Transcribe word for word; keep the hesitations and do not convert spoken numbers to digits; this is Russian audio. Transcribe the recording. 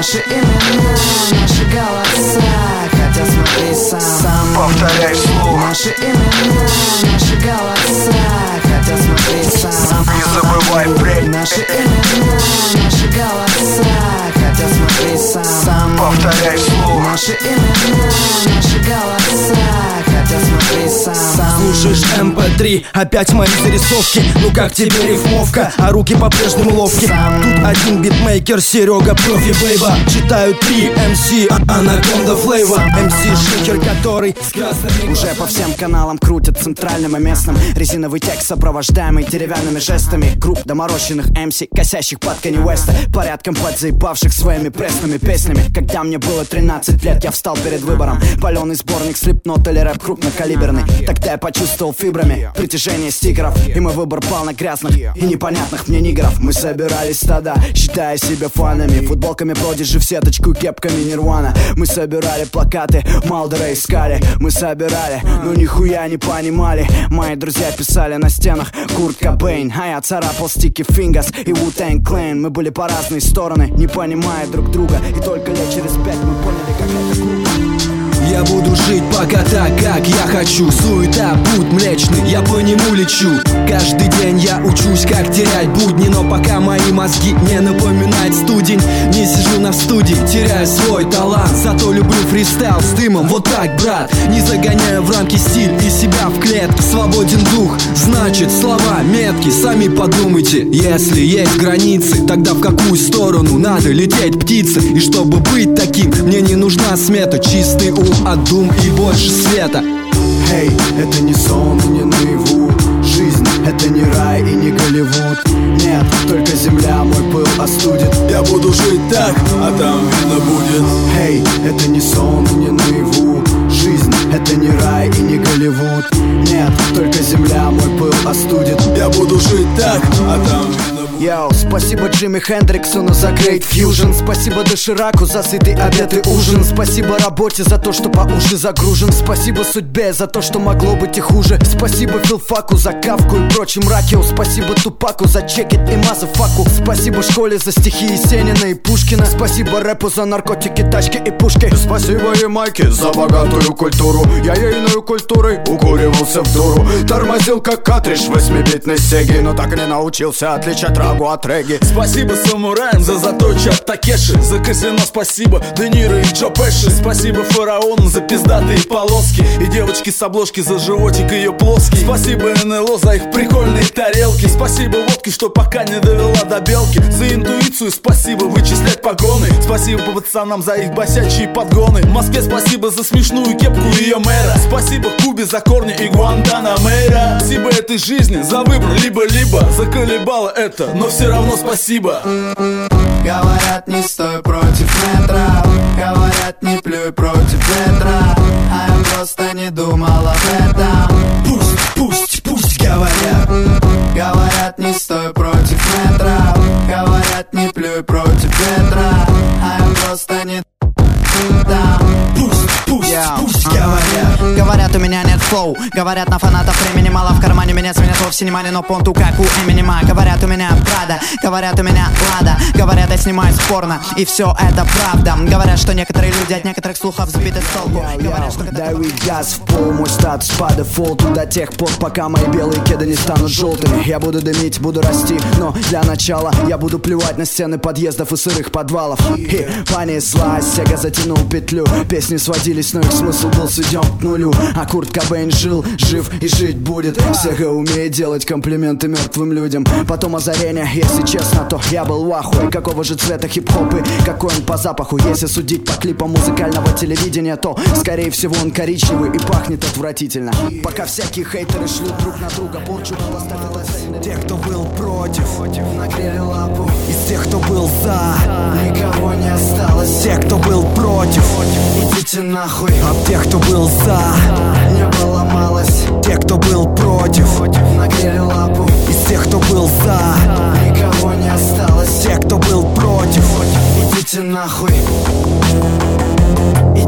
Наши имена, наши голоса, хотя смотри сам, сам. Повторяй вслух. Наши имена, наши голоса, хотя смотри сам. Не забывай впредь. Наши имена, наши голоса, хотя смотри сам, сам. Повторяй вслух. Наши имена, наши голоса, хотя смотри сам, сам. Слушаешь эм пэ три, опять мои зарисовки. Ну как тебе рифмовка, а руки по-прежнему ловки. Тут один битмейкер, Серега профи бейба. Читаю три эм си, Анаконда Флейва. эм си Шикер, который с красными. Уже по всем каналам крутят центральным и местным. Резиновый текст, сопровождаемый деревянными жестами. Групп доморощенных эм си, косящих под Канье Уэста, порядком подзаебавших своими пресными песнями. Когда мне было тринадцать лет, я встал перед выбором: паленый сборник Слипнот или рэп крупнокалиберный. Тогда я почувствовал фибрами притяжение стикеров, и мой выбор пал на грязных и непонятных мне нигеров. Мы собирали стада, считая себя фанами, футболками Продиджи в сеточку, кепками Нирвана. Мы собирали плакаты, Малдера искали. Мы собирали, но нихуя не понимали. Мои друзья писали на стенах Курт Кобейн, а я царапал стики Фингас и Wu-Tang Clan. Мы были по разные стороны, не понимая друг друга, и только лет через пять мы поняли, как это круто. Я буду жить пока так, как я хочу. Суета, путь млечный, я по нему лечу. Каждый день я учусь, как терять будни. Но пока мои мозги не напоминают студень, не сижу на студии, теряю свой талант. Зато люблю фристайл с дымом, вот так, брат. Не загоняю в рамки стиль и себя в клетке. Свободен дух, значит слова метки. Сами подумайте, если есть границы, тогда в какую сторону надо лететь птицы? И чтобы быть таким, мне не нужна смета. Чистый ум от дум и больше света. Эй, hey, это не сон и не наяву. Жизнь — это не рай и не Голливуд. Нет, только земля мой пыл остудит. Я буду жить так, а там видно будет. Эй, hey, это не сон и не наяву. Жизнь — это не рай и не Голливуд. Нет, только земля мой пыл остудит. Я буду жить так, а там видно будет. Йоу, спасибо Джимми Хендриксону за Great Fusion. Спасибо Дошираку за сытый обед и ужин. Спасибо работе за то, что по уши загружен. Спасибо судьбе за то, что могло быть и хуже. Спасибо филфаку за кавку и прочим ракио. Спасибо Тупаку за чекет и мазафаку. Спасибо школе за стихи Есенина и Пушкина. Спасибо рэпу за наркотики, тачки и пушки. Спасибо Ямайке за богатую культуру. Я ейную культурой укуривался в дуру. Тормозил как картридж восьмибитной сеги, но так и не научился отличать рагу от регги. Спасибо самураям за заточи от Такеши. За казино спасибо Де Ниро и Джо Пеши. Спасибо фараону за пиздатые полоски. И девочки с обложки за животик ее плоский. Спасибо эн эл о за их прикольные тарелки. Спасибо водке, что пока не довела до белки. За интуицию спасибо вычислять погоны. Спасибо по пацанам за их босячие подгоны. Москве спасибо за смешную кепку ее мэра. Спасибо Кубе за корни и Гуантанамера. Спасибо этой жизни за выбор либо-либо. Заколебало это, но все равно спасибо. Говорят, не стой против метра. Говорят, не плюй против ветра. А я просто не думал об этом. Пусть, пусть, пусть говорят. Говорят, не стой против метра. Говорят, не плюй против ветра. А я просто не там. Пусть, пусть, Yeah. пусть uh-huh. говорят. Говорят, у меня нет флоу. Говорят, на фанатов времени мало. В кармане меня звенят вовсе не мани, но понту как у Эминема. Говорят, у меня Прада. Говорят, у меня Лада. Говорят, я снимаю спорно. И все это правда. Говорят, что некоторые люди от некоторых слухов сбиты с толку. Говорят, что дай газ в пол, мой статус по дефолту до тех пор, пока мои белые кеды не станут желтыми. Я буду дымить, буду расти, но для начала я буду плевать на стены подъездов и сырых подвалов. И понеслась, Сега затянул петлю. Песни сводились, но их смысл был сведен к нулю. А Курт Кобейн жил, жив и жить будет. Сега умеет делать комплименты мертвым людям. Потом озарение, если честно, то я был в ахуе. Какого же цвета хип-хоп и какой он по запаху? Если судить по клипам музыкального телевидения, то скорее всего он коричневый и пахнет отвратительно. Пока всякие хейтеры шлют друг на друга порчу, поставилось тех, кто был против, нагрели лапу. Из тех, кто был за, никого не осталось. Тех, кто был против, идите нахуй. От тех, кто был за, небо ломалось. Тех, кто был против, нагрели лапу. Из тех, кто был за, никого не осталось. Тех, кто был против, идите нахуй.